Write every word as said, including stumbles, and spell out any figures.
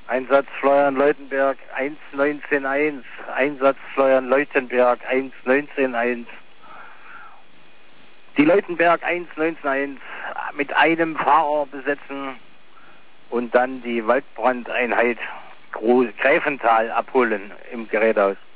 Einsatz Fleuern-Leutenberg eins neunzehn eins. Einsatz Fleuern-Leutenberg eins neunzehn eins. Die Leutenberg eins neunzehn eins mit einem Fahrer besetzen und dann die Waldbrandeinheit Greifenthal abholen im Gerätehaus.